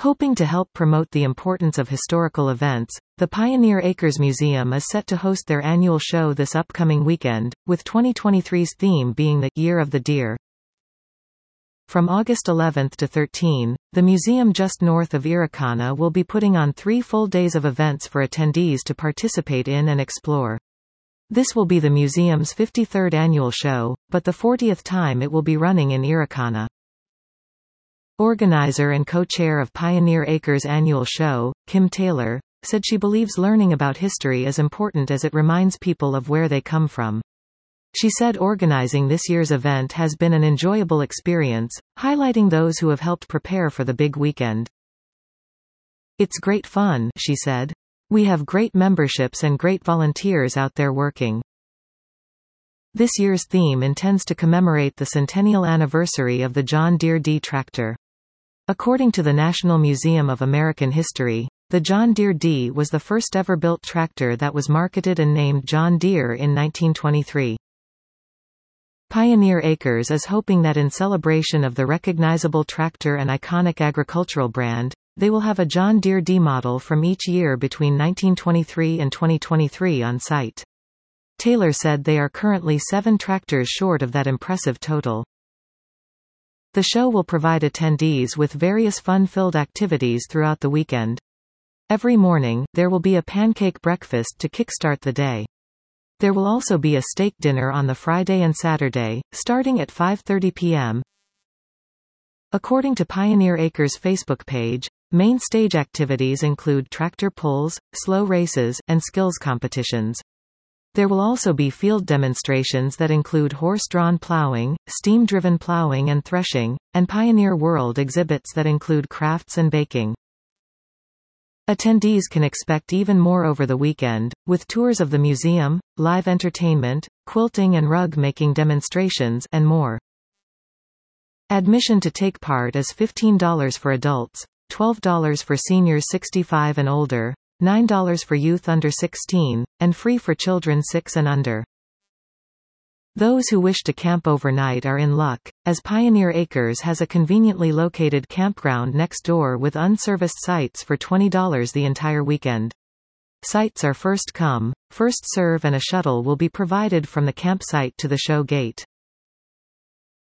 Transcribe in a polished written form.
Hoping to help promote the importance of historical events, the Pioneer Acres Museum is set to host their annual show this upcoming weekend, with 2023's theme being the Year of the Deer. From August 11 to 13, the museum just north of Irikana will be putting on 3 full days of events for attendees to participate in and explore. This will be the museum's 53rd annual show, but the 40th time it will be running in Irikana. Organizer and co-chair of Pioneer Acres annual show, Kim Taylor, said she believes learning about history is important as it reminds people of where they come from. She said organizing this year's event has been an enjoyable experience, highlighting those who have helped prepare for the big weekend. "It's great fun," she said. "We have great memberships and great volunteers out there working." This year's theme intends to commemorate the centennial anniversary of the John Deere D tractor. According to the National Museum of American History, the John Deere D was the first ever built tractor that was marketed and named John Deere in 1923. Pioneer Acres is hoping that in celebration of the recognizable tractor and iconic agricultural brand, they will have a John Deere D model from each year between 1923 and 2023 on site. Taylor said they are currently 7 tractors short of that impressive total. The show will provide attendees with various fun-filled activities throughout the weekend. Every morning, there will be a pancake breakfast to kickstart the day. There will also be a steak dinner on the Friday and Saturday, starting at 5:30 p.m. According to Pioneer Acres' Facebook page, main stage activities include tractor pulls, slow races, and skills competitions. There will also be field demonstrations that include horse-drawn plowing, steam-driven plowing and threshing, and Pioneer World exhibits that include crafts and baking. Attendees can expect even more over the weekend, with tours of the museum, live entertainment, quilting and rug-making demonstrations, and more. Admission to take part is $15 for adults, $12 for seniors 65 and older, $9 for youth under 16, and free for children 6 and under. Those who wish to camp overnight are in luck, as Pioneer Acres has a conveniently located campground next door with unserviced sites for $20 the entire weekend. Sites are first come, first serve, and a shuttle will be provided from the campsite to the show gate.